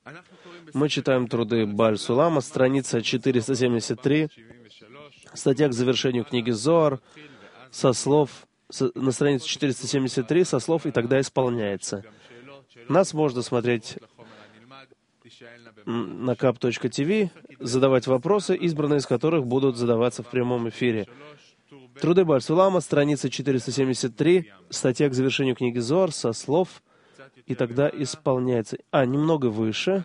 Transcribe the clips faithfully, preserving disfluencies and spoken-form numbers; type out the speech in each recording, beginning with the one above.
Мы читаем труды Бааль Сулама, страница четыреста семьдесят три, статья к завершению книги Зоар, со слов, со, на странице четыреста семьдесят три, со слов «и тогда исполняется». Нас можно смотреть на кап точка ти ви, задавать вопросы, избранные из которых будут задаваться в прямом эфире. Труды Бааль Сулама, страница четыреста семьдесят три, статья к завершению книги Зоар, со слов «и тогда исполняется». А, немного выше.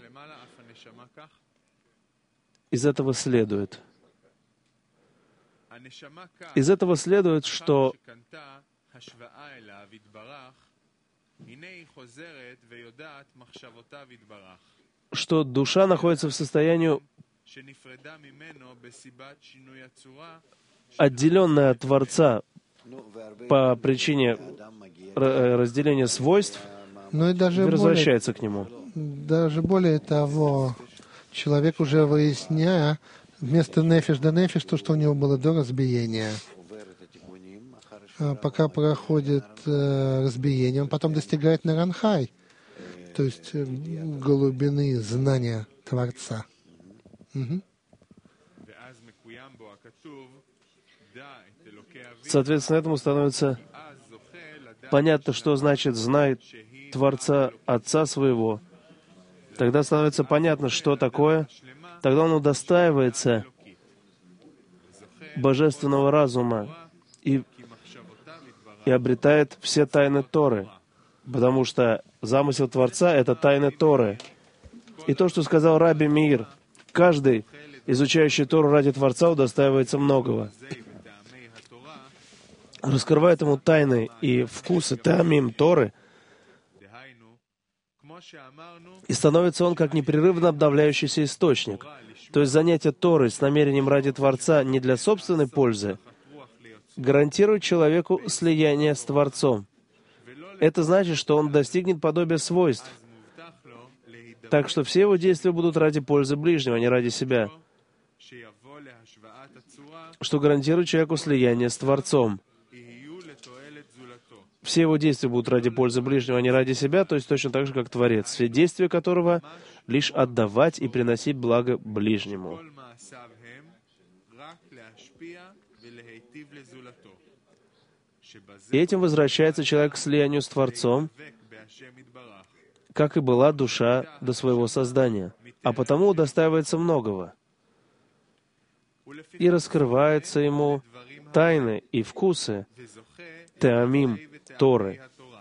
Из этого следует. Из этого следует, что что душа находится в состоянии, отделенная от Творца по причине разделения свойств, Но и даже возвращается более, к нему. Даже более того, человек уже выясняя вместо нефиш да нефиш то, что у него было до разбиения. Пока проходит э, разбиение, он потом достигает наранхай, то есть э, глубины знания Творца. Угу. Соответственно, этому становится понятно, что значит «знай Творца Отца своего». Тогда становится понятно, что такое. Тогда он удостаивается божественного разума и, и обретает все тайны Торы, потому что замысел Творца — это тайны Торы. И то, что сказал Раби Меир, каждый, изучающий Тору ради Творца, удостаивается многого. Раскрывает ему тайны и вкусы таамим Торы, и становится он как непрерывно обновляющийся источник. То есть занятие Торой с намерением ради Творца не для собственной пользы гарантирует человеку слияние с Творцом. Это значит, что он достигнет подобия свойств. Так что все его действия будут ради пользы ближнего, а не ради себя, что гарантирует человеку слияние с Творцом. Все его действия будут ради пользы ближнего, а не ради себя, то есть точно так же, как Творец, все действия которого лишь отдавать и приносить благо ближнему. И этим возвращается человек к слиянию с Творцом, как и была душа до своего создания, а потому удостаивается многого. И раскрывается ему тайны и вкусы теамим Торы.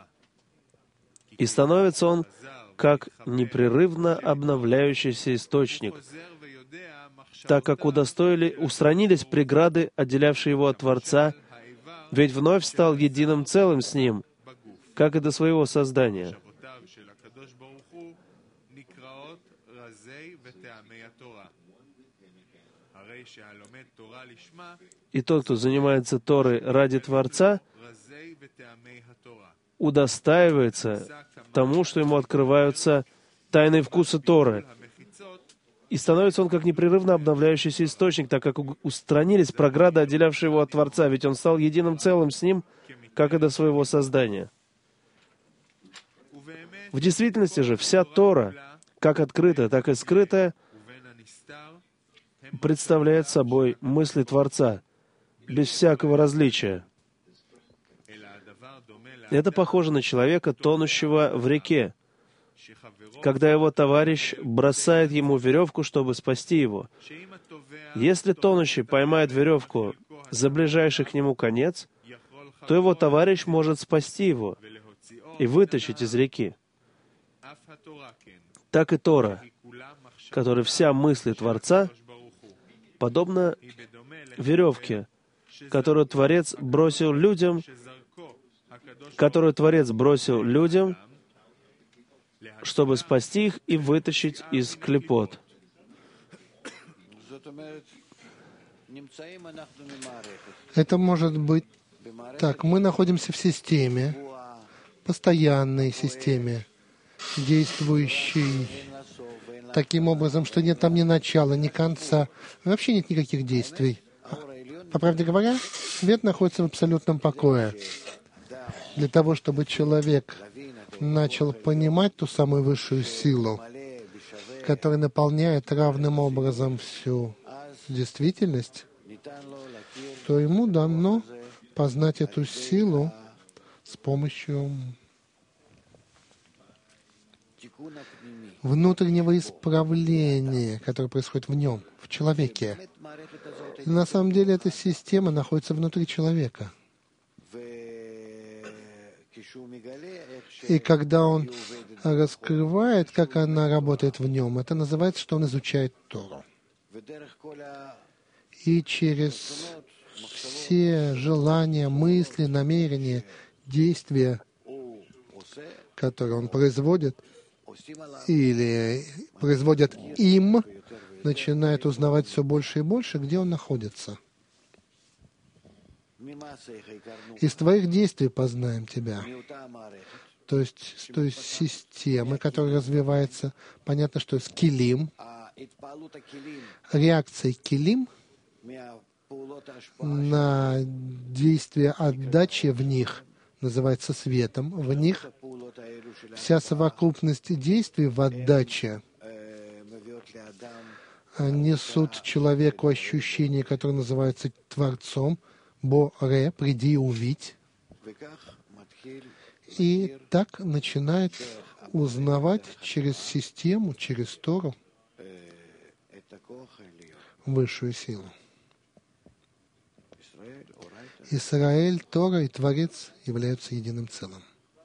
И становится он как непрерывно обновляющийся источник, так как удостоили, устранились преграды, отделявшие его от Творца, ведь вновь стал единым целым с Ним, как и до своего создания. И тот, кто занимается Торой ради Творца, удостаивается тому, что ему открываются тайные вкусы Торы. И становится он как непрерывно обновляющийся источник, так как устранились преграды, отделявшие его от Творца, ведь он стал единым целым с Ним, как и до своего создания. В действительности же вся Тора, как открытая, так и скрытая, представляет собой мысли Творца, без всякого различия. Это похоже на человека, тонущего в реке, когда его товарищ бросает ему веревку, чтобы спасти его. Если тонущий поймает веревку за ближайший к нему конец, то его товарищ может спасти его и вытащить из реки. Так и Тора, которая вся мысль Творца, подобна веревке, которую Творец бросил людям, которую Творец бросил людям, чтобы спасти их и вытащить из клепот. Это может быть так. Мы находимся в системе, постоянной системе, действующей таким образом, что нет там ни начала, ни конца. Вообще нет никаких действий. По правде говоря, свет находится в абсолютном покое. Для того, чтобы человек начал понимать ту самую высшую силу, который наполняет равным образом всю действительность, то ему дано познать эту силу с помощью внутреннего исправления, которое происходит в нем, в человеке. И на самом деле эта система находится внутри человека. И когда он раскрывает, как она работает в нем, это называется, что он изучает Тору. И через все желания, мысли, намерения, действия, которые он производит, или производят им, начинает узнавать все больше и больше, где он находится. Из твоих действий познаем тебя. То есть с той системы, которая развивается, понятно, что с килим, реакцией килим на действие отдачи в них называется светом. В них вся совокупность действий в отдаче несут человеку ощущение, которое называется Творцом, Бо-Ре, приди и увидь. И так начинает узнавать через систему, через Тору высшую силу. Исраэль, Тора и Творец являются единым целым.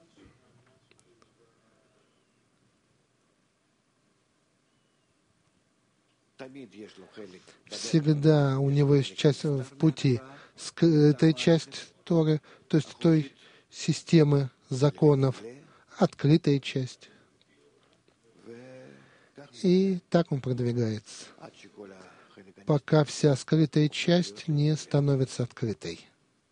Всегда у него есть часть в пути, скрытая часть Торы, то есть той системы законов, открытая часть. И так он продвигается, пока вся скрытая часть не становится открытой.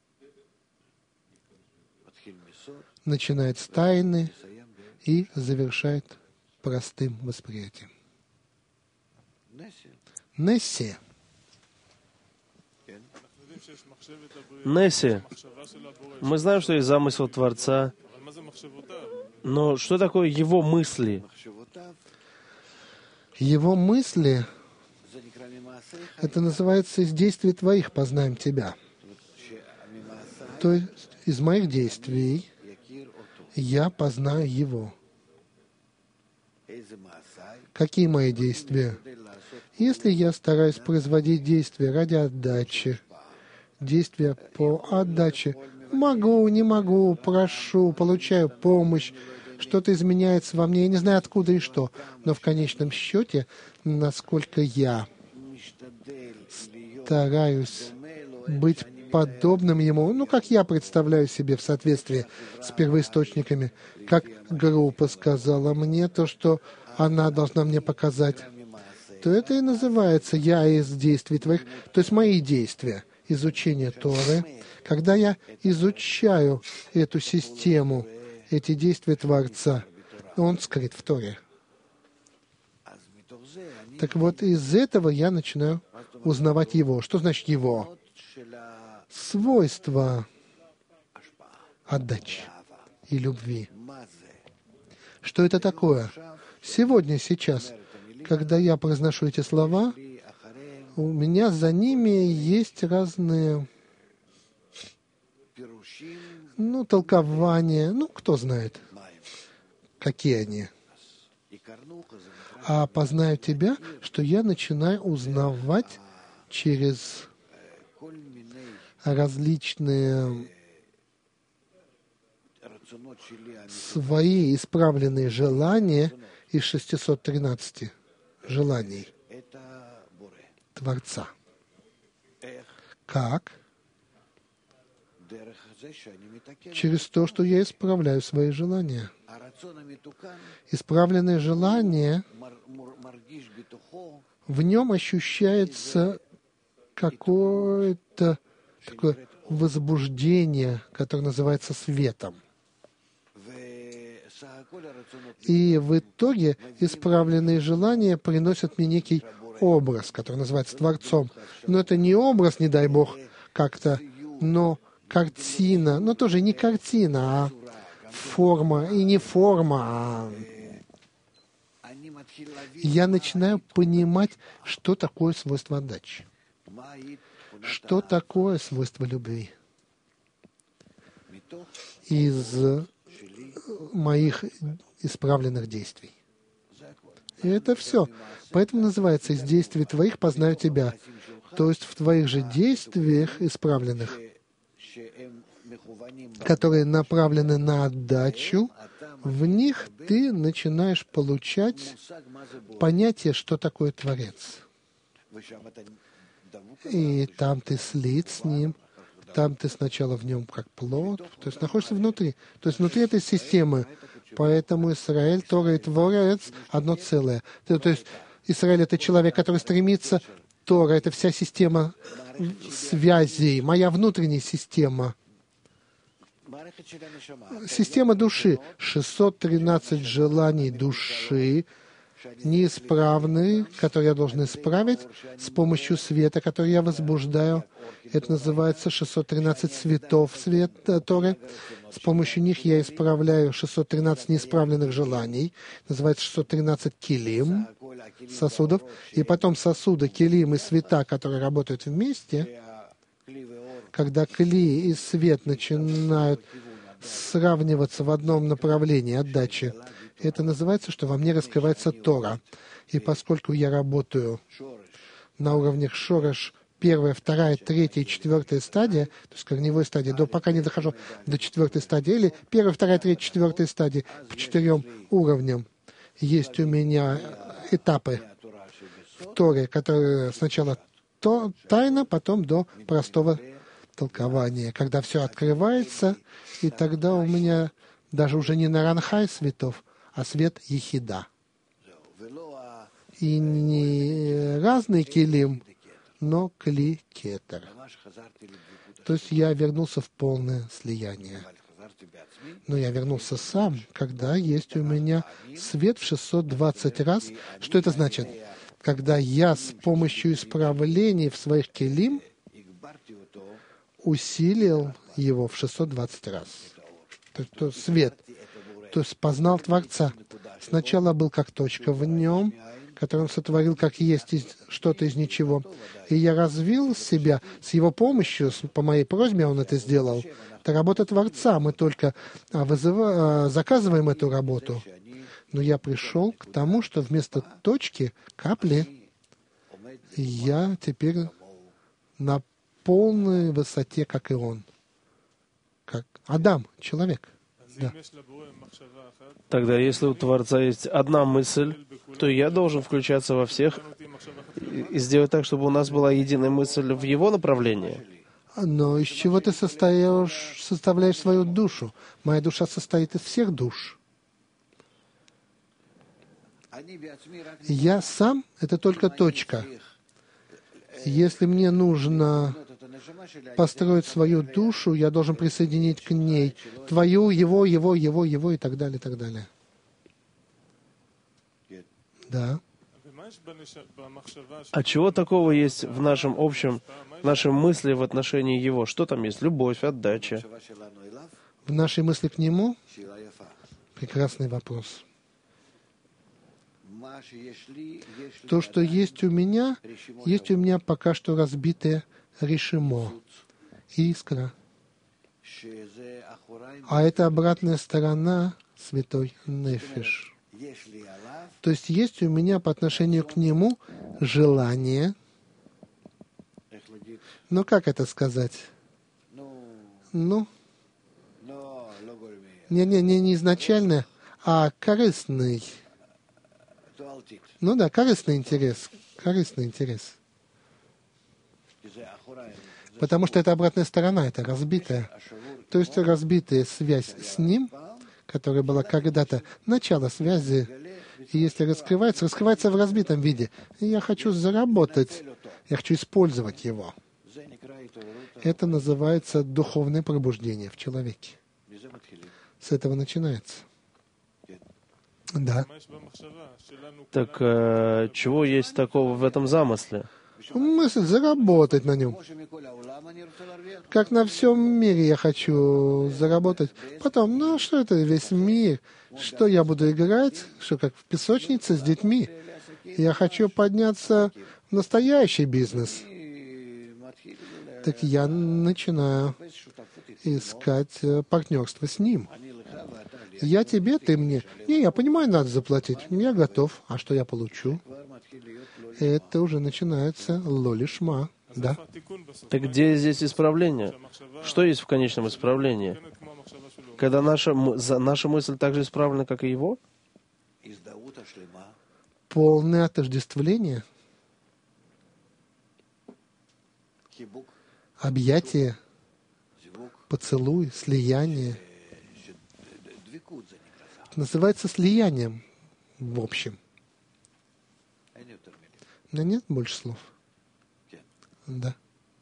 Начинает с тайны и завершает простым восприятием. Несси. Несси. Мы знаем, что есть замысел Творца, но что такое его мысли? Его мысли, это называется из действий твоих познаем тебя. То есть из моих действий я познаю его. Какие мои действия? Если я стараюсь производить действия ради отдачи, действия по отдаче, могу, не могу, прошу, получаю помощь, что-то изменяется во мне, я не знаю откуда и что, но в конечном счете, насколько я стараюсь быть подобным ему, ну, как я представляю себе в соответствии с первоисточниками, как группа сказала мне то, что она должна мне показать, то это и называется «я из действий твоих», то есть мои действия, изучение Торы. Когда я изучаю эту систему, эти действия Творца, он скрыт в Торе. Так вот, из этого я начинаю узнавать его. Что значит его? Свойства отдачи и любви. Что это такое? Сегодня, сейчас, когда я произношу эти слова, у меня за ними есть разные, ну, толкования, ну, кто знает, какие они. А познаю тебя, что я начинаю узнавать через различные свои исправленные желания из шестисот тринадцати желаний Творца. Как? Через то, что я исправляю свои желания. Исправленное желание, в нем ощущается какое-то такое возбуждение, которое называется светом. И в итоге исправленные желания приносят мне некий образ, который называется Творцом. Но это не образ, не дай Бог, как-то, но картина, но тоже не картина, а форма, и не форма, а я начинаю понимать, что такое свойство отдачи, что такое свойство любви из моих исправленных действий. И это все. Поэтому называется «из действий твоих познаю тебя». То есть в твоих же действиях исправленных, которые направлены на отдачу, в них ты начинаешь получать понятие, что такое Творец. И там ты слит с Ним, там ты сначала в Нем как плод, то есть находишься внутри. То есть внутри этой системы. Поэтому Израиль, Тора и Творец — одно целое. То, то есть Израиль — это человек, который стремится, Тора — это вся система связей, моя внутренняя система. Система души. шестьсот тринадцать желаний души, неисправные, которые я должен исправить с помощью света, который я возбуждаю. Это называется шестьсот тринадцать цветов света Торы. С помощью них я исправляю шестьсот тринадцать неисправленных желаний. Называется шестьсот тринадцать килим, сосудов. И потом сосуды, килим и света, которые работают вместе, когда кли и свет начинают сравниваться в одном направлении отдачи, это называется, что во мне раскрывается Тора. И поскольку я работаю на уровнях шореш, первая, вторая, третья и четвертая стадия, то есть корневой стадии, до, пока не дохожу до четвертой стадии, или первая, вторая, третья, четвертая стадии, по четырем уровням, есть у меня этапы в Торе, которые сначала то, тайна, потом до простого толкования, когда все открывается, и тогда у меня даже уже не наранхай светов, а свет ехида. И не разный килим, но кли кетер. То есть я вернулся в полное слияние. Но я вернулся сам, когда есть у меня свет в шестьсот двадцать раз. Что это значит? Когда я с помощью исправлений в своих килим усилил его в шестьсот двадцать раз. То есть то свет. То есть познал Творца. Сначала был как точка в нем, который он сотворил как есть из, что-то из ничего. И я развил себя с его помощью, с, по моей просьбе он это сделал. Это работа Творца. Мы только а, вызыва, а, заказываем эту работу. Но я пришел к тому, что вместо точки, капли, я теперь на полной высоте, как и он. Как Адам, человек. Да. Тогда, если у Творца есть одна мысль, то я должен включаться во всех и сделать так, чтобы у нас была единая мысль в его направлении. Но из чего ты состоишь, составляешь свою душу? Моя душа состоит из всех душ. Я сам — это только точка. Если мне нужно построить свою душу, я должен присоединить к ней твою, его, его, его, его и так далее, и так далее. Да. А чего такого есть в нашем общем, в нашей мысли в отношении его? Что там есть? Любовь, отдача. В нашей мысли к нему? Прекрасный вопрос. То, что есть у меня, есть у меня пока что разбитое решимо, искра. А это обратная сторона святой нефиш. То есть есть у меня по отношению к нему желание. Но как это сказать? Ну, не, не, не, не изначально, а корыстный. Ну да, корыстный интерес. Корыстный интерес. Потому что это обратная сторона, это разбитая. То есть разбитая связь с ним, которая была когда-то начало связи, и если раскрывается, раскрывается в разбитом виде. И я хочу заработать, я хочу использовать его. Это называется духовное пробуждение в человеке. С этого начинается. Да. Так э, чего есть такого в этом замысле? мысль заработать на нем. Как на всем мире я хочу заработать. Потом, ну что это весь мир? Что я буду играть? Что, как в песочнице с детьми? Я хочу подняться в настоящий бизнес. Так я начинаю искать партнерство с ним. Я тебе, ты мне. Не, я понимаю, надо заплатить. Я готов. А что я получу? Это уже начинается лолишма. Да. Так где здесь исправление? Что есть в конечном исправлении? Когда наша, наша мысль так же исправлена, как и его? Полное отождествление, объятие, поцелуй, слияние. Это называется слиянием в общем. У меня нет больше слов. Да.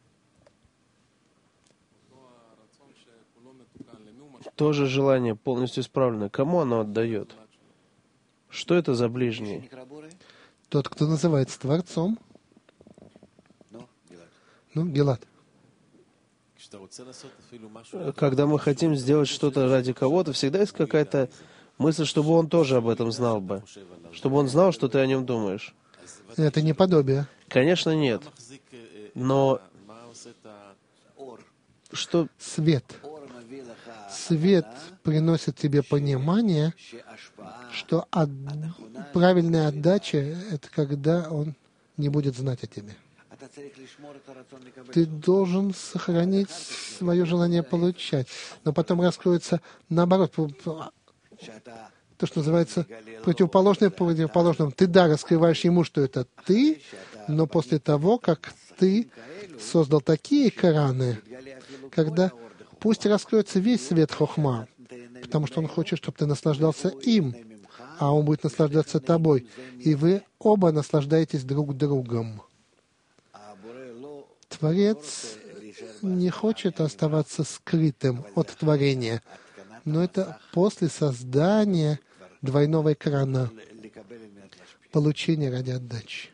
То же желание полностью исправлено. Кому оно отдает? Что это за ближний? Тот, кто называется Творцом. Ну, Гилад. Когда мы хотим сделать что-то ради кого-то, всегда есть какая-то мысль, чтобы он тоже об этом знал бы. Чтобы он знал, что ты о нем думаешь. Это не подобие. Конечно, нет. Но что... Свет. Свет приносит тебе понимание, что от... правильная отдача — это когда он не будет знать о тебе. Ты должен сохранить свое желание получать, но потом раскроется наоборот, то, что называется противоположное противоположному. Ты, да, раскрываешь ему, что это ты, но после того, как ты создал такие экраны, когда пусть раскроется весь свет хохма, потому что он хочет, чтобы ты наслаждался им, а он будет наслаждаться тобой, и вы оба наслаждаетесь друг другом. Творец не хочет оставаться скрытым от творения, но это после создания двойного экрана, получения ради отдачи.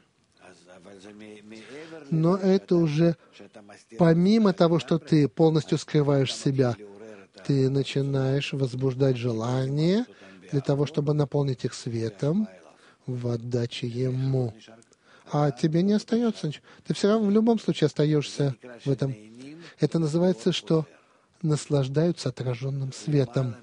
Но это уже помимо того, что ты полностью скрываешь себя, ты начинаешь возбуждать желание для того, чтобы наполнить их светом в отдаче ему. А тебе не остается ничего. Ты все равно в любом случае остаешься в этом. Это называется, что наслаждаются отраженным светом.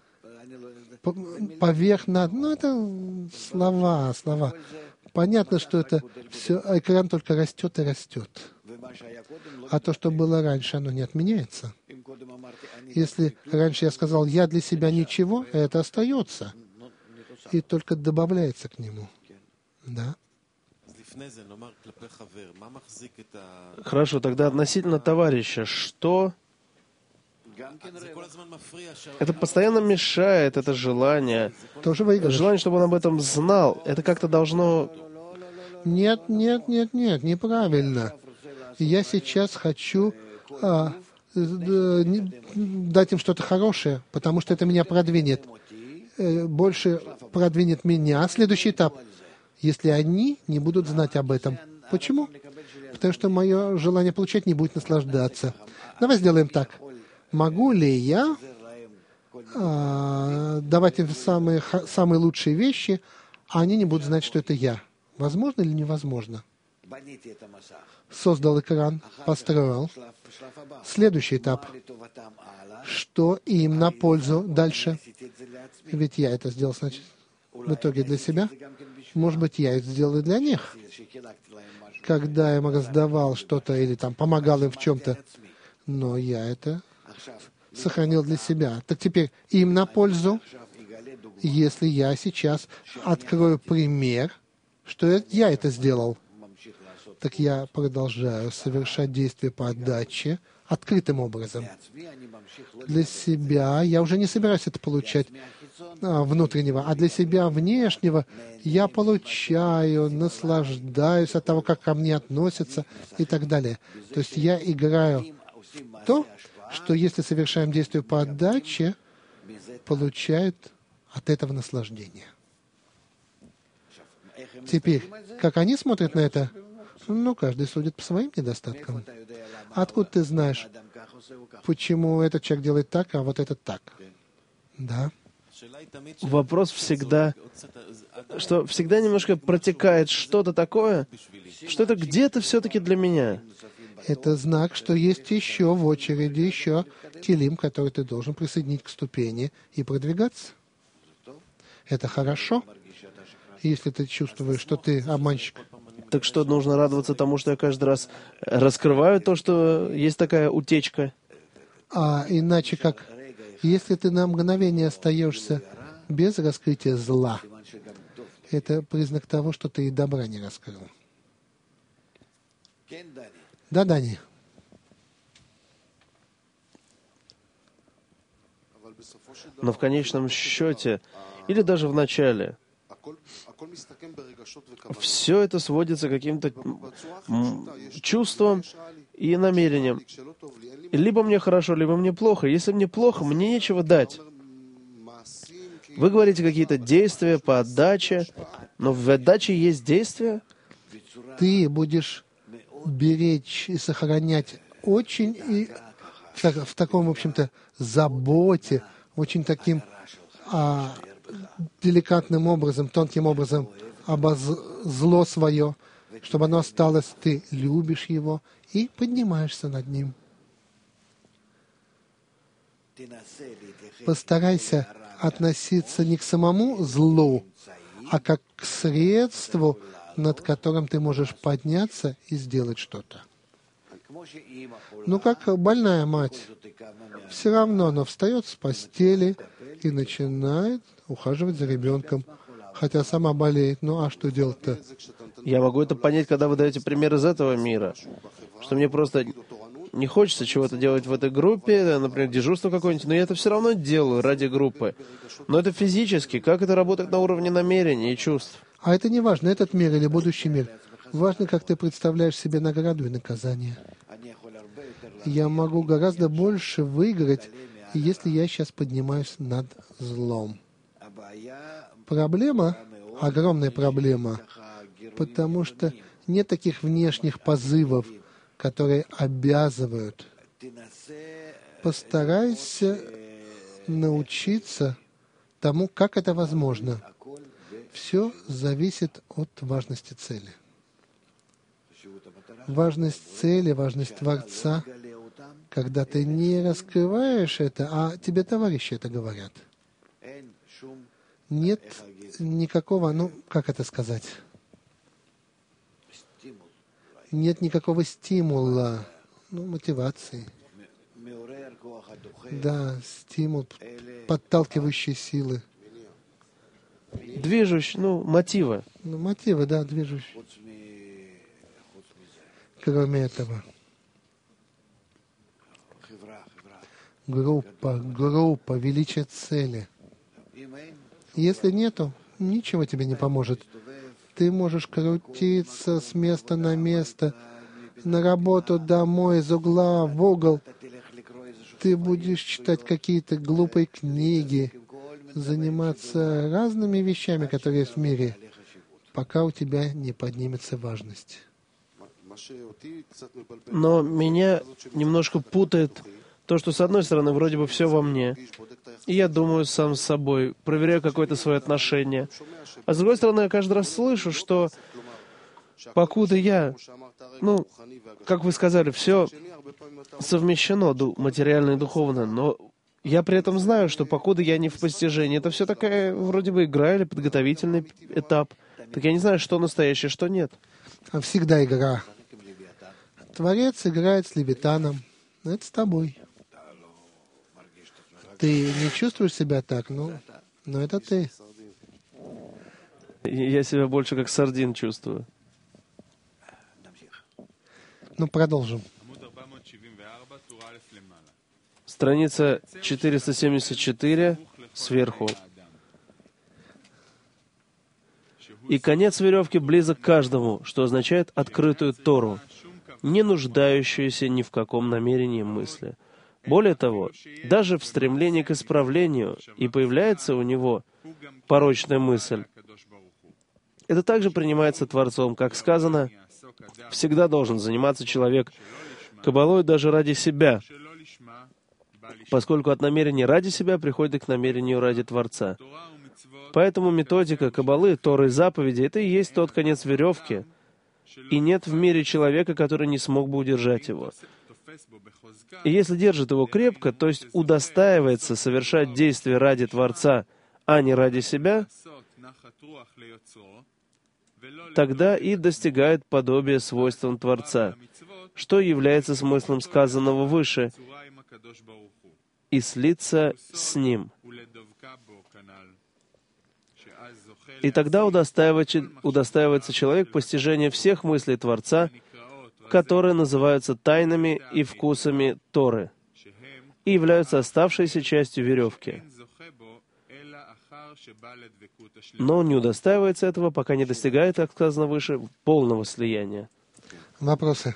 Поверх над... Ну, это слова, слова. Понятно, что это все, экран только растет и растет. А то, что было раньше, оно не отменяется. Если раньше я сказал, я для себя ничего, это остается. И только добавляется к нему. Да? Хорошо, тогда относительно товарища, что... Это постоянно мешает, это желание. Тоже выигрыш. Желание, чтобы он об этом знал, это как-то должно... Нет, нет, нет, нет, неправильно. Я сейчас хочу а, дать им что-то хорошее, потому что это меня продвинет. Больше продвинет меня. Следующий этап. Если они не будут знать об этом. Почему? Потому что мое желание получать не будет наслаждаться. Давай сделаем так. Могу ли я а, давать им самые, самые лучшие вещи, а они не будут знать, что это я? Возможно или невозможно? Создал экран, построил. Следующий этап. Что им на пользу дальше? Ведь я это сделал сначала. В итоге для себя. Может быть, я это сделал и для них. Когда я им раздавал что-то или там помогал им в чем-то, но я это сохранил для себя. Так теперь им на пользу, если я сейчас открою пример, что я это сделал, так я продолжаю совершать действия по отдаче открытым образом. Для себя я уже не собираюсь это получать а, внутреннего, а для себя внешнего я получаю, наслаждаюсь от того, как ко мне относятся и так далее. То есть я играю в то, что если совершаем действие по отдаче, получают от этого наслаждение. Теперь, как они смотрят на это? Ну, каждый судит по своим недостаткам. Откуда ты знаешь, почему этот человек делает так, а вот этот так? Да. Вопрос всегда, что всегда немножко протекает что-то такое, что это где-то все-таки для меня. Это знак, что есть еще в очереди, еще килим, который ты должен присоединить к ступени и продвигаться. Это хорошо, если ты чувствуешь, что ты обманщик. Так что нужно радоваться тому, что я каждый раз раскрываю то, что есть такая утечка. А иначе как, если ты на мгновение остаешься без раскрытия зла, это признак того, что ты и добра не раскрыл. Да, Дани? Но в конечном счете, или даже в начале, все это сводится к каким-то чувствам и намерениям. Либо мне хорошо, либо мне плохо. Если мне плохо, мне нечего дать. Вы говорите какие-то действия по отдаче, но в отдаче есть действия. Ты будешь беречь и сохранять очень и в, так, в таком, в общем-то, заботе, очень таким а, деликатным образом, тонким образом обоз... зло свое, чтобы оно осталось, ты любишь его и поднимаешься над ним. Постарайся относиться не к самому злу, а как к средству, над которым ты можешь подняться и сделать что-то. Ну, как больная мать, все равно она встает с постели и начинает ухаживать за ребенком, хотя сама болеет. Ну, а что делать-то? Я могу это понять, когда вы даете пример из этого мира, что мне просто не хочется чего-то делать в этой группе, например, дежурство какое-нибудь, но я это все равно делаю ради группы. Но это физически, как это работает на уровне намерений и чувств. А это не важно, этот мир или будущий мир. Важно, как ты представляешь себе награду и наказание. Я могу гораздо больше выиграть, если я сейчас поднимаюсь над злом. Проблема, огромная проблема, потому что нет таких внешних позывов, которые обязывают. Постарайся научиться тому, как это возможно. Все зависит от важности цели. Важность цели, важность Творца, когда ты не раскрываешь это, а тебе товарищи это говорят. Нет никакого, ну, как это сказать? Нет никакого стимула, ну, мотивации. Да, стимул, подталкивающие силы. Движущие, ну, мотивы. Ну, мотивы, да, движущие. Кроме этого. Группа, группа, величие цели. Если нету, ничего тебе не поможет. Ты можешь крутиться с места на место, на работу, домой, из угла в угол. Ты будешь читать какие-то глупые книги, заниматься разными вещами, которые есть в мире, пока у тебя не поднимется важность. Но меня немножко путает то, что, с одной стороны, вроде бы все во мне, и я думаю сам с собой, проверяю какое-то свое отношение. А с другой стороны, я каждый раз слышу, что покуда я, ну, как вы сказали, все совмещено, материально и духовно, но я при этом знаю, что покуда я не в постижении, это все такая вроде бы игра или подготовительный этап. Так я не знаю, что настоящее, что нет. Всегда игра. Творец играет с Левитаном. Это с тобой. Ты не чувствуешь себя так, ну, но это ты. Я себя больше как сардин чувствую. Ну, продолжим. Страница четыреста семьдесят четыре, сверху. «И конец веревки близок к каждому, что означает открытую Тору, не нуждающуюся ни в каком намерении мысли. Более того, даже в стремлении к исправлению и появляется у него порочная мысль. Это также принимается Творцом, как сказано, Всегда должен заниматься человек каббалой даже ради себя, поскольку от намерения ради себя приходит к намерению ради Творца. Поэтому методика каббалы, Торы и заповеди — это и есть тот конец веревки, и нет в мире человека, который не смог бы удержать его. И если держит его крепко, то есть удостаивается совершать действия ради Творца, а не ради себя, тогда и достигает подобия свойствам Творца, что является смыслом сказанного выше, и слиться с Ним. И тогда удостаивается, удостаивается человек постижения всех мыслей Творца, которые называются тайнами и вкусами Торы, и являются оставшейся частью веревки. Но он не удостаивается этого, пока не достигает, как сказано выше, полного слияния. Вопросы?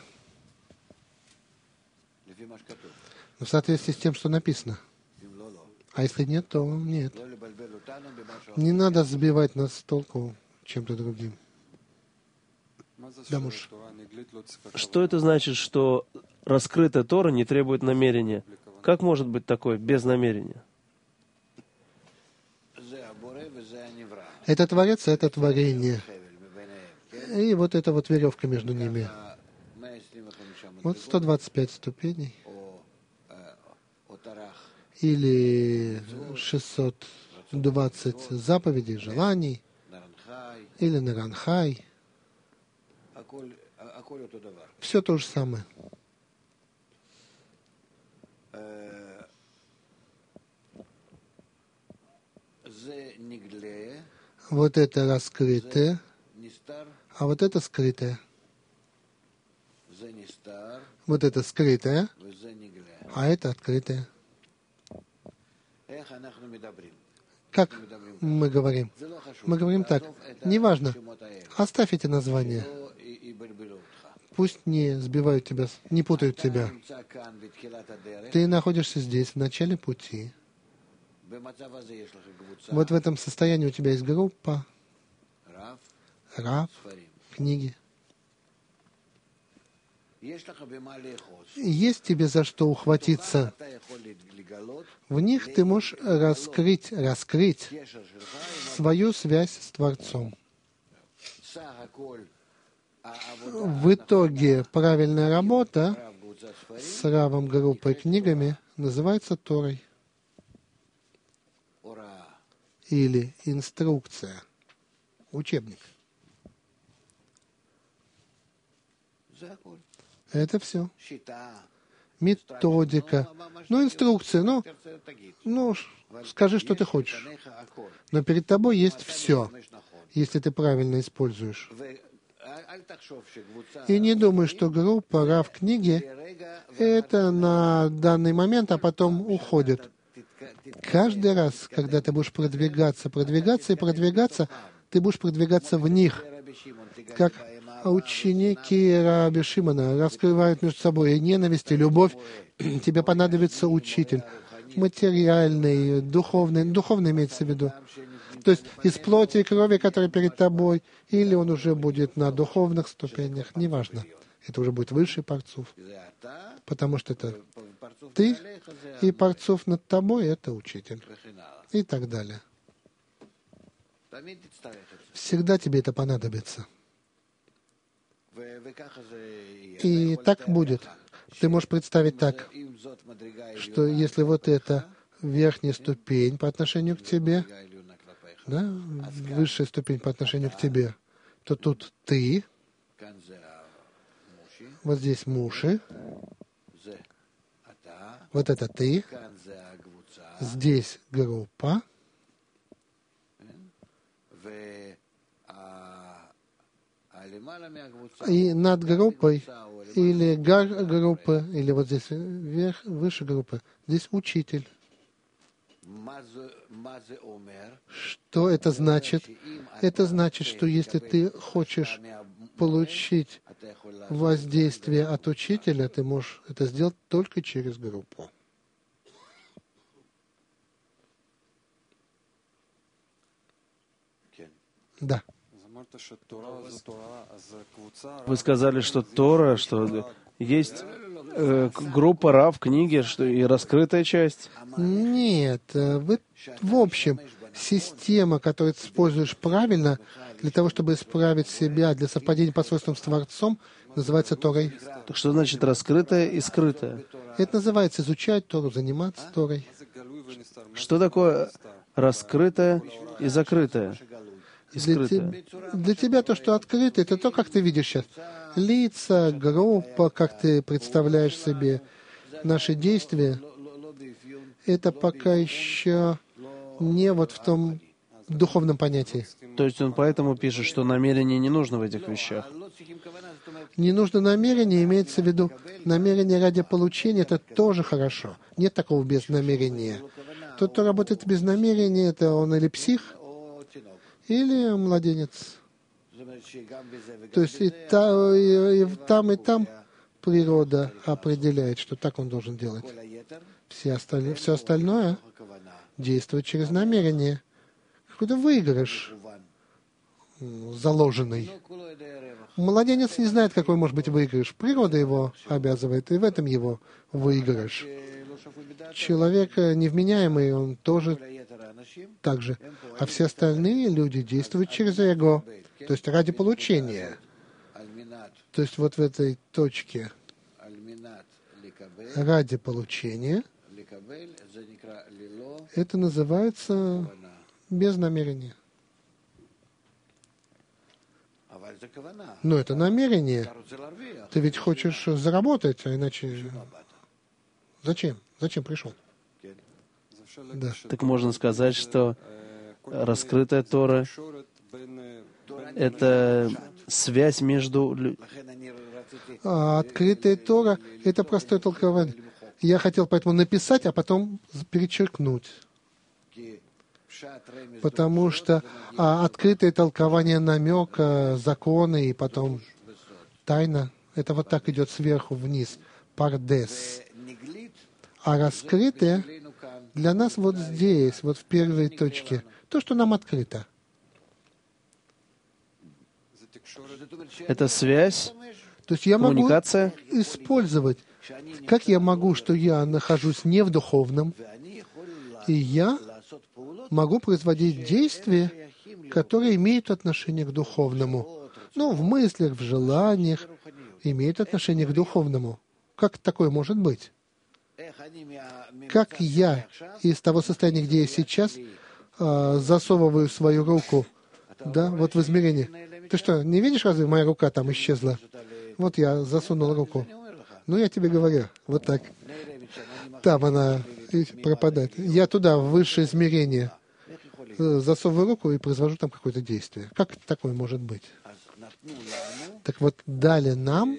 В соответствии с тем, что написано. А если нет, то нет. Не надо сбивать нас с толку чем-то другим. Да, муж. Что это значит, что раскрытая Тора не требует намерения? Как может быть такое без намерения? Это Творец, а это творение. И вот эта вот веревка между ними. Вот сто двадцать пять ступеней. Или шестьсот двадцать заповедей, желаний. Или Наранхай. Все то же самое. Вот это раскрытое, а вот это скрытое. Вот это скрытое, а это открытое. Как мы говорим? Мы говорим так. Неважно. Оставь эти названия. Пусть не сбивают тебя, не путают тебя. Ты находишься здесь, в начале пути. Вот в этом состоянии у тебя есть группа, рав, книги. Есть тебе за что ухватиться. В них ты можешь раскрыть, раскрыть свою связь с Творцом. В итоге правильная работа с равом, группой, книгами называется Торой. Или инструкция, учебник. Это все. Методика. Ну, инструкция. Ну, ну, скажи, что ты хочешь. Но перед тобой есть все, если ты правильно используешь. И не думай, что группа, рав, книги — это на данный момент, а потом уходит. Каждый раз, когда ты будешь продвигаться, продвигаться и продвигаться, ты будешь продвигаться в них. Как ученики Раби Шимона раскрывают между собой ненависть и любовь, тебе понадобится учитель. Материальный, духовный, духовный имеется в виду. То есть из плоти и крови, который перед тобой, или он уже будет на духовных ступенях, неважно. Это уже будет высший парцуф. Потому что это ты, и парцуф над тобой — это учитель. И так далее. Всегда тебе это понадобится. И так будет. Ты можешь представить так, что если вот это верхняя ступень по отношению к тебе, да, высшая ступень по отношению к тебе, то тут ты, вот здесь муши, вот это ты, здесь группа, и над группой, или гар группы, или вот здесь вверх, выше группы, здесь учитель. Что это значит? Это значит, что если ты хочешь получить воздействие от учителя, ты можешь это сделать только через группу. Да. Вы сказали, что Тора, что есть э, группа Рав, книги, что и раскрытая часть. Нет, э, вы, в общем, система, которую ты используешь правильно, для того, чтобы исправить себя, для совпадения по свойствам с Творцом, называется Торой. Так что значит раскрытая и скрытая? Это называется изучать Тору, заниматься Торой. Что такое раскрытое и закрытое? И Для, скрытое? те- для тебя то, что открыто, это то, как ты видишь сейчас. Лица, группа, как ты представляешь себе наши действия, это пока еще не вот в том духовном понятии. То есть он поэтому пишет, что намерение не нужно в этих вещах. Не нужно намерение, имеется в виду намерение ради получения, это тоже хорошо. Нет такого без намерения. Тот, кто работает без намерения, это он или псих, или младенец. То есть и, та, и, и там, и там природа определяет, что так он должен делать. Все, остальные, все остальное действует через намерение. Какой-то выигрыш заложенный. Младенец не знает, какой может быть выигрыш. Природа его обязывает, и в этом его выигрыш. Человек невменяемый, он тоже так же. А все остальные люди действуют через эго, то есть ради получения. То есть вот в этой точке ради получения это называется без намерения. Но это намерение. Ты ведь хочешь заработать, а иначе зачем? Зачем пришел? Да. Так можно сказать, что раскрытая Тора — это связь между... лю- А открытая Тора — это простое толкование. Я хотел поэтому написать, а потом перечеркнуть. Потому что а, открытое толкование намека, законы и потом тайна, это вот так идет сверху вниз, пардес. А раскрытое для нас вот здесь, вот в первой точке, то, что нам открыто. Это связь, То есть я могу коммуникация. использовать. Как я могу, что я нахожусь не в духовном, и я могу производить действия, которые имеют отношение к духовному. Ну, в мыслях, в желаниях имеют отношение к духовному. Как такое может быть? Как я из того состояния, где я сейчас, а, засовываю свою руку, да, вот в измерение. Ты что, не видишь, разве моя рука там исчезла? Вот я засунул руку. Ну, я тебе говорю, вот так. Там она и пропадает. Я туда, в высшее измерение, засовываю руку и произвожу там какое-то действие. Как такое может быть? Так вот, дали нам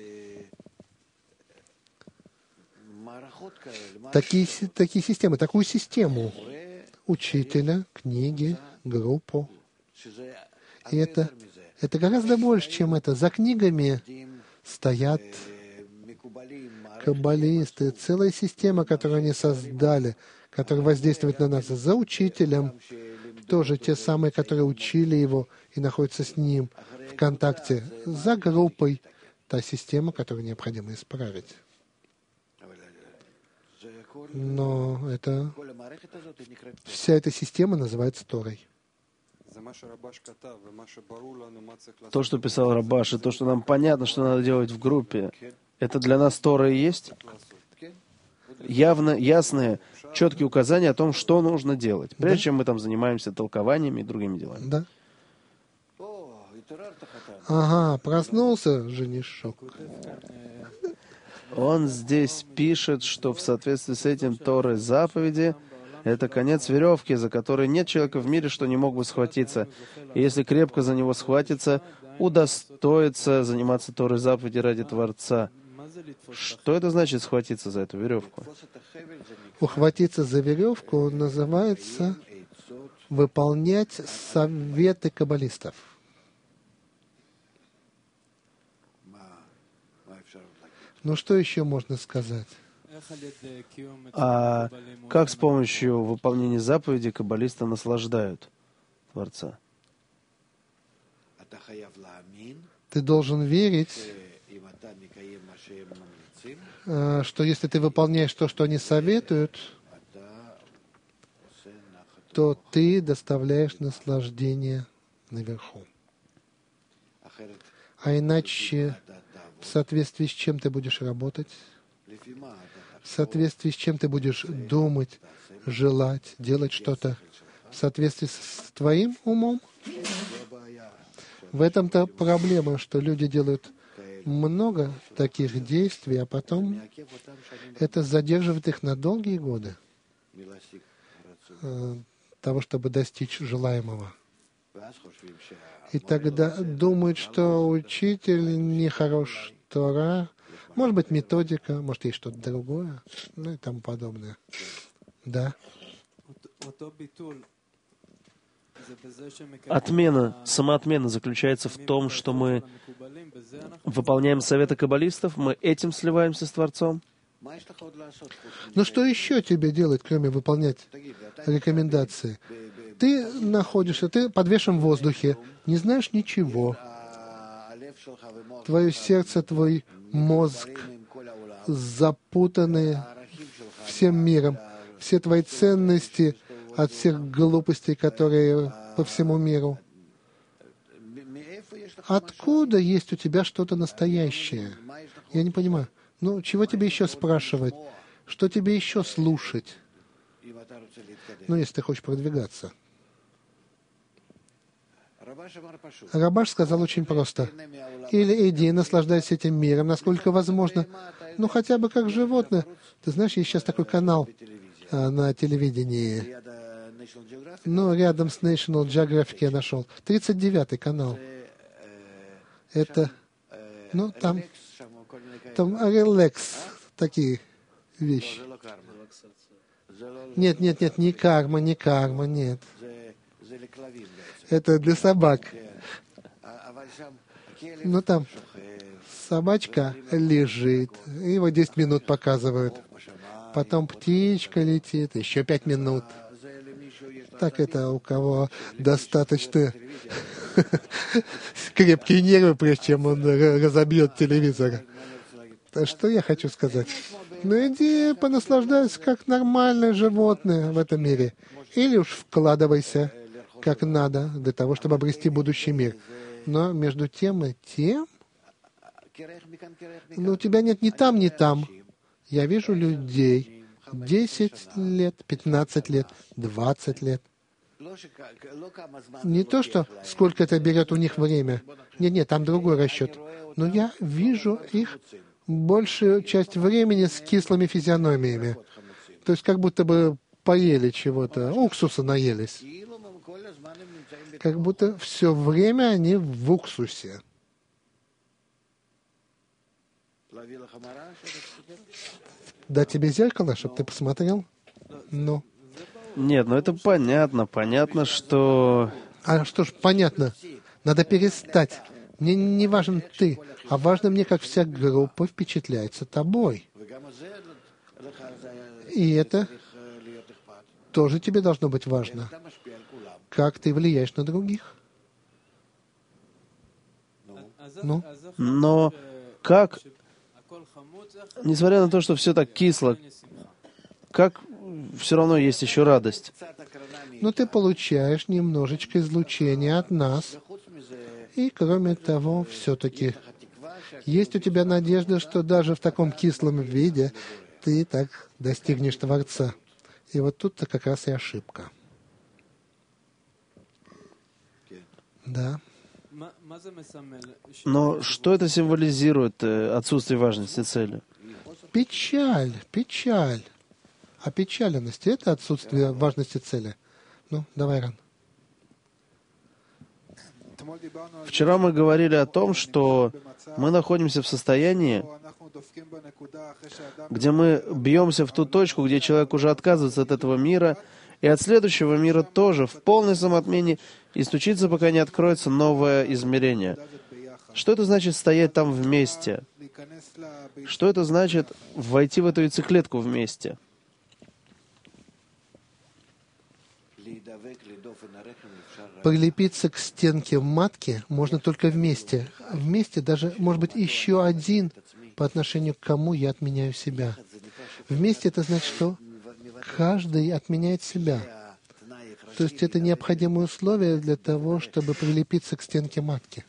такие, такие системы, такую систему учителя, книги, группу. И это, это гораздо больше, чем это. За книгами стоят каббалисты, целая система, которую они создали, которая воздействует на нас. За учителем тоже те самые, которые учили его и находятся с ним в контакте. За группой та система, которую необходимо исправить. Но это, вся эта система называется Торой. То, что писал Рабаш, и то, что нам понятно, что надо делать в группе, это для нас Тора и есть? Явно, ясные, четкие указания о том, что нужно делать, прежде Да. чем мы там занимаемся толкованиями и другими делами. Да. Ага, проснулся женишок. Он здесь пишет, что в соответствии с этим Торы заповеди — это конец веревки, за который нет человека в мире, что не мог бы схватиться. И если крепко за него схватится, удостоится заниматься Торой заповеди ради Творца. Что это значит схватиться за эту веревку? Ухватиться за веревку называется выполнять советы каббалистов. Ну что еще можно сказать? А как с помощью выполнения заповедей каббалисты наслаждают Творца? Ты должен верить, что если ты выполняешь то, что они советуют, то ты доставляешь наслаждение наверху. А иначе, в соответствии с чем ты будешь работать, в соответствии с чем ты будешь думать, желать, делать что-то, в соответствии с твоим умом. В этом-то проблема, что люди делают много таких действий, а потом это задерживает их на долгие годы того, чтобы достичь желаемого. И тогда думают, что учитель нехорош, Тора, может быть, методика, может, есть что-то другое, ну и тому подобное. Да. Отмена, самоотмена заключается в том, что мы выполняем советы каббалистов, мы этим сливаемся с Творцом. Ну что еще тебе делать, кроме выполнять рекомендации? Ты находишься, ты подвешен в воздухе, не знаешь ничего. Твое сердце, твой мозг запутаны всем миром. Все твои ценности от всех глупостей, которые по всему миру. Откуда есть у тебя что-то настоящее? Я не понимаю. Ну, чего тебе еще спрашивать? Что тебе еще слушать? Ну, если ты хочешь продвигаться. Рабаш сказал очень просто. Или иди, наслаждайся этим миром, насколько возможно. Ну, хотя бы как животное. Ты знаешь, есть сейчас такой канал а, на телевидении. Ну, рядом с National Geographic я нашел. тридцать девятый канал. Это, ну, там, там релакс, такие вещи. Нет, нет, нет, не карма, не карма, нет. Это для собак. Ну, там собачка лежит, его десять минут показывают. Потом птичка летит, еще пять минут. Так это у кого достаточно крепкие нервы, прежде чем он разобьет телевизор. Что я хочу сказать? Ну иди понаслаждайся, как нормальное животное в этом мире. Или уж вкладывайся, как надо, для того, чтобы обрести будущий мир. Но между тем и тем, ну, у тебя нет ни там, ни там. Я вижу людей десять лет, пятнадцать лет, двадцать лет. Не то, что сколько это берет у них время. Нет, нет, там другой расчет. Но я вижу их большую часть времени с кислыми физиономиями. То есть как будто бы поели чего-то, уксуса наелись. Как будто все время они в уксусе. Дать тебе зеркало, чтобы ты посмотрел? Ну. Нет, ну это понятно. Понятно, что... А что ж, понятно. Надо перестать. Мне не важен ты, а важно мне, как вся группа впечатляется тобой. И это тоже тебе должно быть важно. Как ты влияешь на других? Ну? Но как, несмотря на то, что все так кисло, как все равно есть еще радость? Но ты получаешь немножечко излучения от нас. И, кроме того, все-таки есть у тебя надежда, что даже в таком кислом виде ты так достигнешь Творца. И вот тут-то как раз и ошибка. Да. Но что это символизирует, отсутствие важности цели? Печаль, печаль. Опечаленность — это отсутствие важности цели. Ну, давай, Ран. Вчера мы говорили о том, что мы находимся в состоянии, где мы бьемся в ту точку, где человек уже отказывается от этого мира и от следующего мира тоже, в полной самоотмене, и стучится, пока не откроется новое измерение. Что это значит стоять там вместе? Что это значит войти в эту яйцеклетку вместе? Прилепиться к стенке матки можно только вместе. Вместе даже, может быть, еще один, по отношению к кому я отменяю себя. Вместе это значит, что каждый отменяет себя. То есть это необходимое условие для того, чтобы прилепиться к стенке матки.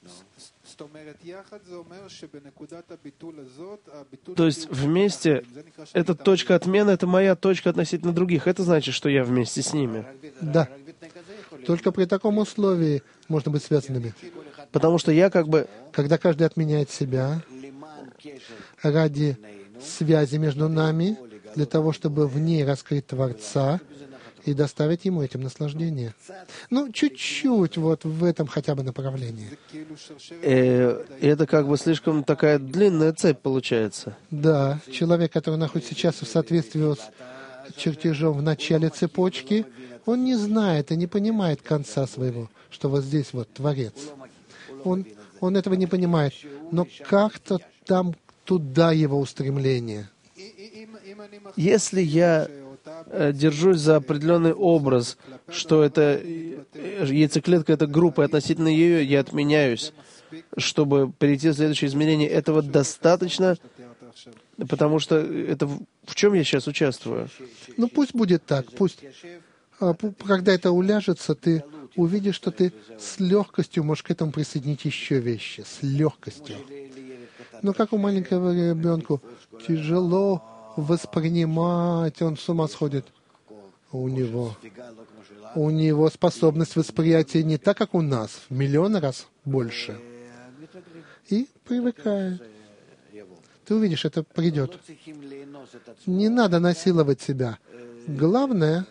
То есть вместе, эта точка отмены, это моя точка относительно других. Это значит, что я вместе с ними. Да. Только при таком условии можно быть связанными. Потому что я как бы... Когда каждый отменяет себя ради связи между нами, для того, чтобы в ней раскрыть Творца и доставить Ему этим наслаждение. Ну, чуть-чуть вот в этом хотя бы направлении. Э, это как бы слишком такая длинная цепь получается. Да, человек, который находится сейчас в соответствии с чертежом в начале цепочки, он не знает и не понимает конца своего, что вот здесь вот Творец. Он, он этого не понимает, но как-то там туда его устремление. Если я э, держусь за определенный образ, что это э, яйцеклетка — это группа, и относительно ее я отменяюсь, чтобы перейти в следующее измерение, этого достаточно, потому что это в, в чем я сейчас участвую? Ну пусть будет так, пусть. А, когда это уляжется, ты увидишь, что ты с легкостью можешь к этому присоединить еще вещи, с легкостью. Но как у маленького ребенка тяжело воспринимать, он с ума сходит. У него, у него способность восприятия не так, как у нас, в миллион раз больше. И привыкает. Ты увидишь, это придет. Не надо насиловать себя. Главное,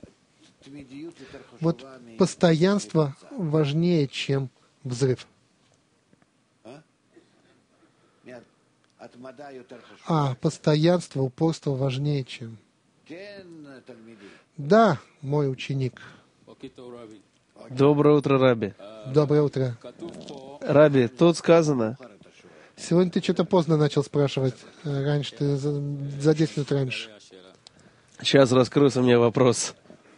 вот постоянство важнее, чем взрыв. А постоянство, упорство важнее, чем... Да, мой ученик. Доброе утро, Раби. Доброе утро. Раби, тут сказано... Сегодня ты что-то поздно начал спрашивать. Раньше ты за, за десять минут раньше. Сейчас раскроется мне вопрос.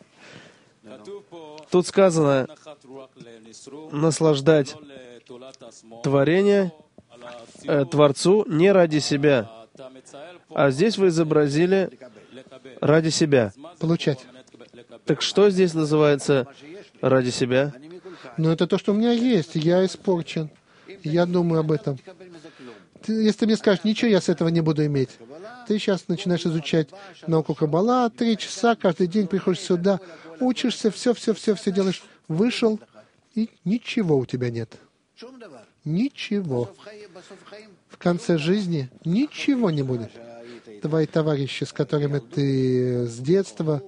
Тут сказано наслаждать творение э, Творцу не ради себя. А здесь вы изобразили ради себя. Получать. Так что здесь называется ради себя? Ну, это то, что у меня есть. Я испорчен. Я думаю об этом. Ты, если ты мне скажешь, ничего я с этого не буду иметь. Ты сейчас начинаешь изучать науку Каббала, три часа каждый день приходишь сюда, учишься, все, все, все, все делаешь. Вышел, и ничего у тебя нет. Ничего. В конце жизни ничего не будет. Твои товарищи, с которыми ты с детства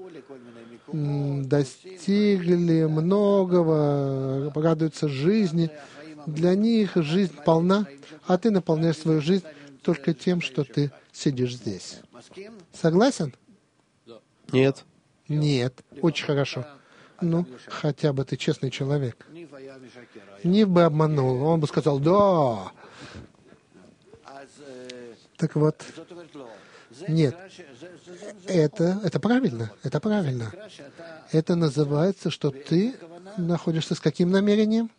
достигли многого, радуются жизни, для них жизнь полна, а ты наполняешь свою жизнь только тем, что ты сидишь здесь. Согласен? Нет. Нет. Очень хорошо. Ну, хотя бы ты честный человек. Нив бы обманул, он бы сказал «да». Так вот, нет. Это, это правильно, это правильно. Это называется, что ты находишься с каким намерением?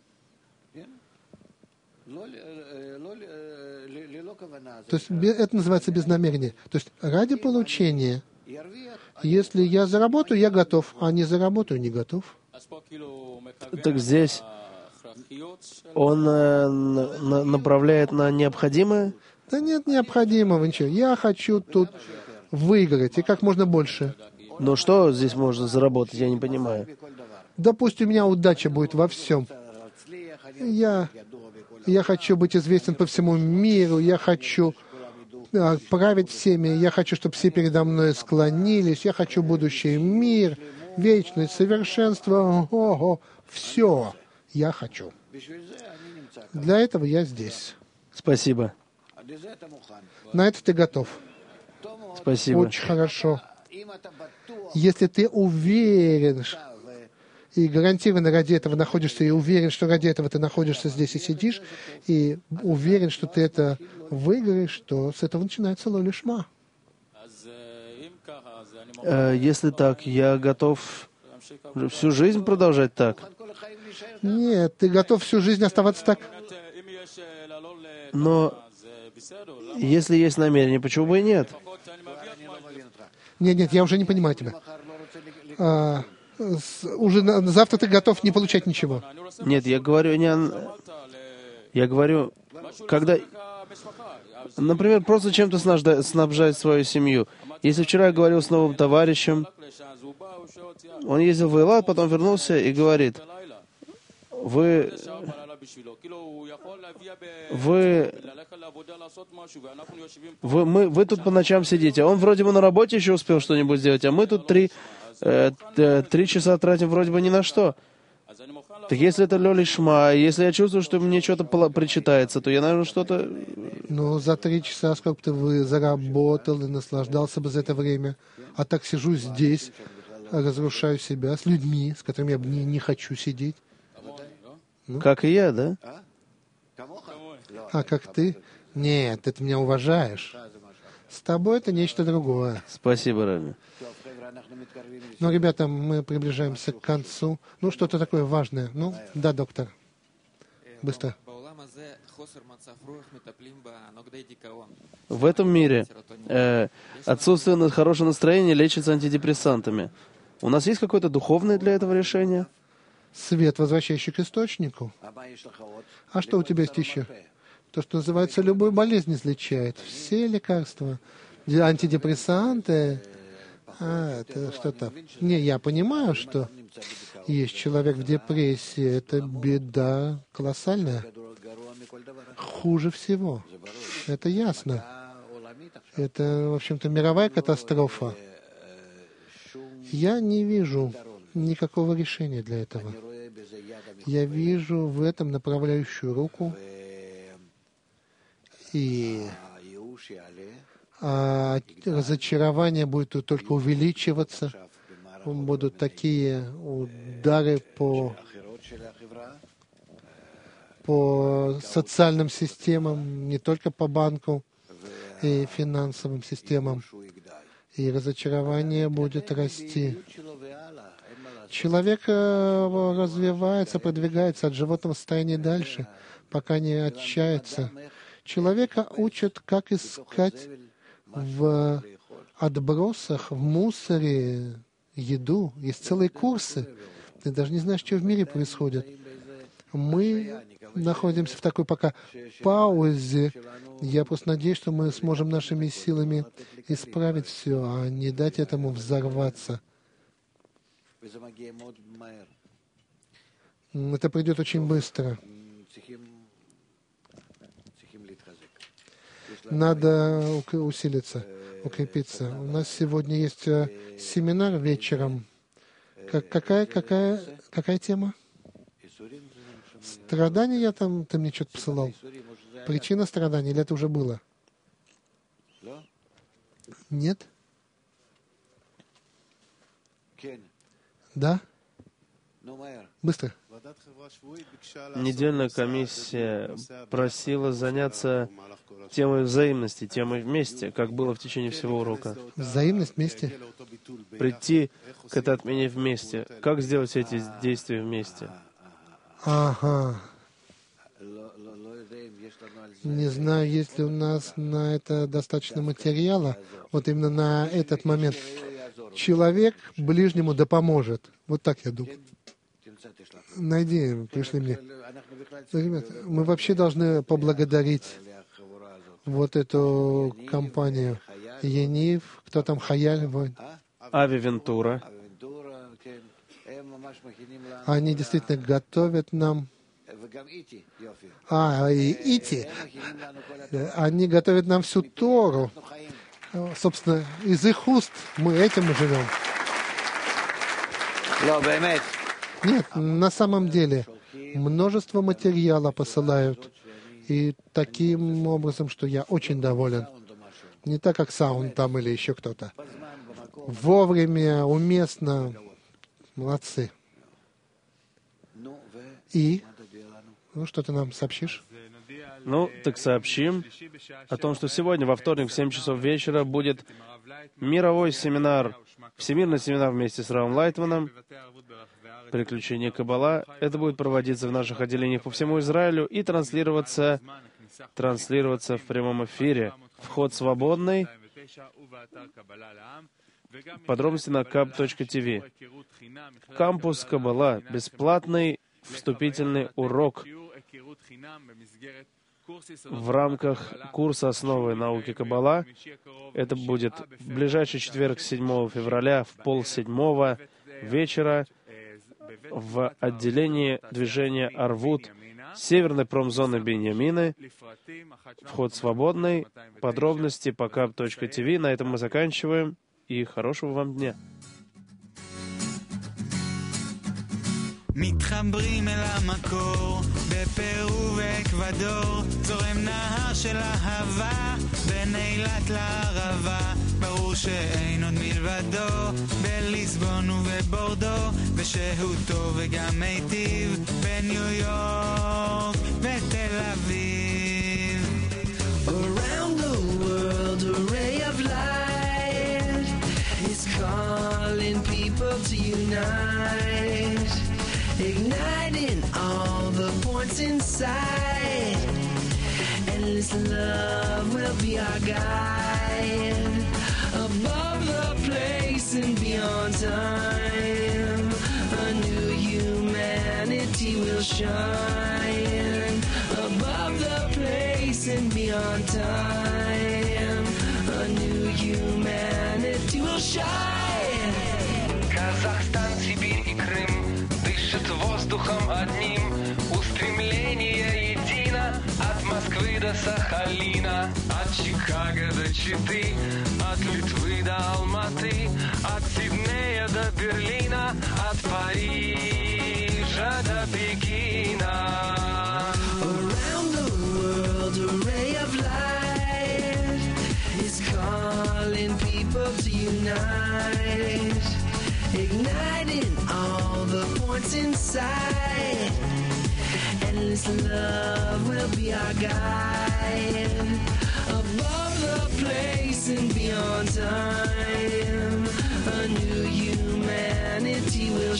То есть это называется без намерения. То есть ради получения. Если я заработаю, я готов, а не заработаю, не готов. Так здесь он э, на, направляет на необходимое? Да нет необходимого ничего. Я хочу тут выиграть, и как можно больше. Но что здесь можно заработать, я не понимаю. Да пусть у меня удача будет во всем. Я, я хочу быть известен по всему миру, я хочу а, править всеми, я хочу, чтобы все передо мной склонились, я хочу будущий мир, вечность, совершенство, ого, все я хочу. Для этого я здесь. Спасибо. На это ты готов. Спасибо. Очень хорошо. Если ты уверен, и гарантированно ради этого находишься, и уверен, что ради этого ты находишься здесь и сидишь, и уверен, что ты это выиграешь, то с этого начинается лоли шма. Если так, я готов Всю жизнь продолжать так? Нет, ты готов всю жизнь оставаться так? Но если есть намерение, почему бы и нет? Нет, нет, я уже не понимаю тебя. А, с, уже на, завтра ты готов не получать ничего. Нет, я говорю не о... Я говорю, когда... Например, просто чем-то снабжать, снабжать свою семью. Если вчера я говорил с новым товарищем, он ездил в Эйлат, потом вернулся и говорит, вы... Вы... Вы, мы, вы тут по ночам сидите. Он вроде бы на работе еще успел что-нибудь сделать, а мы тут три, э, три часа тратим вроде бы ни на что. Так если это лёли шма, если я чувствую, что мне что-то причитается, то я, наверное, что-то... Ну, за три часа сколько ты вы заработал и наслаждался бы за это время. А так сижу здесь, разрушаю себя с людьми, с которыми я не, не хочу сидеть. Ну? Как и я, да? А как ты? Нет, ты меня уважаешь. С тобой это нечто другое. Спасибо, Раби. Ну, ребята, мы приближаемся к концу. Ну, что-то такое важное. Ну, да, доктор. Быстро. В этом мире э, отсутствие хорошего настроения лечится антидепрессантами. У нас есть какое-то духовное для этого решение? Свет, возвращающий к источнику. А что у тебя есть еще? То, что называется, любую болезнь излечает. Все лекарства. Антидепрессанты. А, это что-то... Не, я понимаю, что есть человек в депрессии. Это беда колоссальная. Хуже всего. Это ясно. Это, в общем-то, мировая катастрофа. Я не вижу никакого решения для этого. Я вижу в этом направляющую руку, и а разочарование будет только увеличиваться. Будут такие удары по, по социальным системам, не только по банку и финансовым системам. И разочарование будет расти. Человек развивается, продвигается от животного состояния дальше, пока не отчается. Человека учат, как искать в отбросах, в мусоре еду. Есть целые курсы. Ты даже не знаешь, что в мире происходит. Мы находимся в такой пока паузе. Я просто надеюсь, что мы сможем нашими силами исправить все, а не дать этому взорваться. Это придет очень быстро. Надо усилиться, укрепиться. У нас сегодня есть семинар вечером. Как, какая, какая, какая тема? Страдания я там, ты мне что-то посылал. Причина страданий, или это уже было? Нет? Да? Быстро. Недельная комиссия просила заняться темой взаимности, темой вместе, как было в течение всего урока. Взаимность вместе? Прийти к этой отмене вместе. Как сделать эти действия вместе? Ага. Не знаю, есть ли у нас на это достаточно материала. Вот именно на этот момент. Человек ближнему да поможет. Вот так я думаю. Найди, пришли мне. Ребят, мы вообще должны поблагодарить вот эту компанию. Енив, кто там, Хаяль, Ави Вентура. Они действительно готовят нам. А, и Ити. Они готовят нам всю Тору. Собственно, из их уст мы этим и живем. Нет, на самом деле, множество материала посылают. И таким образом, что я очень доволен. Не так, как Саунд там или еще кто-то. Вовремя, уместно. Молодцы. И? Ну, что ты нам сообщишь? Ну, так сообщим о том, что сегодня, во вторник, в семь часов вечера, будет мировой семинар Всемирный семинар вместе с Равом Лайтманом, «Приключения Каббала». Это будет проводиться в наших отделениях по всему Израилю и транслироваться, транслироваться в прямом эфире. Вход свободный. Подробности на каб точка ти ви. Кампус Каббала. Бесплатный вступительный урок в рамках курса «Основы науки Каббала». Это будет в ближайший четверг, седьмого февраля, в полседьмого вечера в отделении движения Арвут Северной промзоны Беньямины. Вход свободный. Подробности по каб точка ти ви. На этом мы заканчиваем. И хорошего вам дня. מתחברים אל המקור, בפרו ואקוודור, זורם נהר של אהבה, בין אילת לערבה, ברור שאין עוד מלבדו, בליסבון ובבורדו, ושהותו וגם מיטיב, בניו יורק ותל אביב. Around the world a ray of light is calling people to unite, igniting all the points inside. Endless love will be our guide, above the place and beyond time. A new humanity will shine, above the place and beyond time. A new humanity will shine. Казахстан, Сибирь и Крым дышит воздухом одним, устремление едино от Москвы до Сахалина, от Чикаго до Читы, от Литвы до Алматы, от Сиднея до Берлина, от Парижа до Пекина. Around the world a ray of light is calling people to unite, igniting all the points inside. Endless love will be our guide, above the place and beyond time. A new humanity will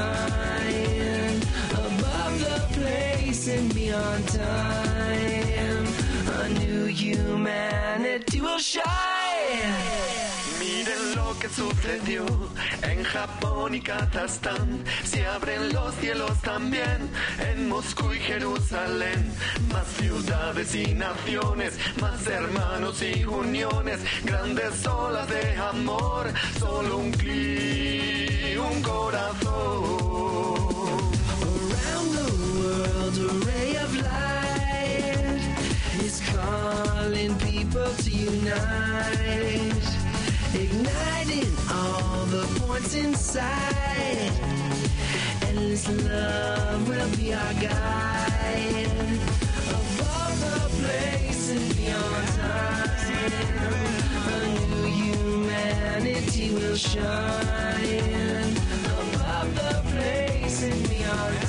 shine, above the place and beyond time. A new humanity will shine. Miren lo que sucedió en Japón y Kazajstán, se abren los cielos también en Moscú y Jerusalén. Más ciudades y naciones, más hermanos y uniones, grandes olas de amor, solo un clic, un corazón. Around the world a ray of light is calling people to unite, igniting all the points inside. Endless love will be our guide, above the place and beyond time. A new humanity will shine, above the place and beyond time.